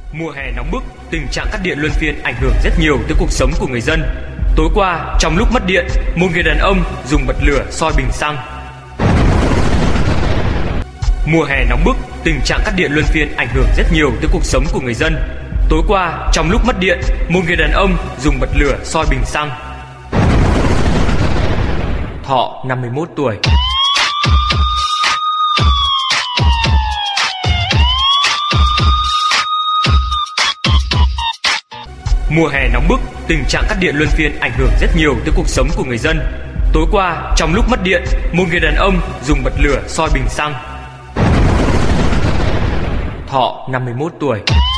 Mùa hè nóng bức, tình trạng cắt điện luân phiên ảnh hưởng rất nhiều tới cuộc sống của người dân. Tối qua, trong lúc mất điện, một người đàn ông dùng bật lửa soi bình xăng. Mùa hè nóng bức, tình trạng cắt điện luân phiên ảnh hưởng rất nhiều tới cuộc sống của người dân. Tối qua, trong lúc mất điện, một người đàn ông dùng bật lửa soi bình xăng. Thọ 51 tuổi. Mùa hè nóng bức, tình trạng cắt điện luân phiên ảnh hưởng rất nhiều tới cuộc sống của người dân. Tối qua, trong lúc mất điện, một người đàn ông dùng bật lửa soi bình xăng. Thọ 51 tuổi.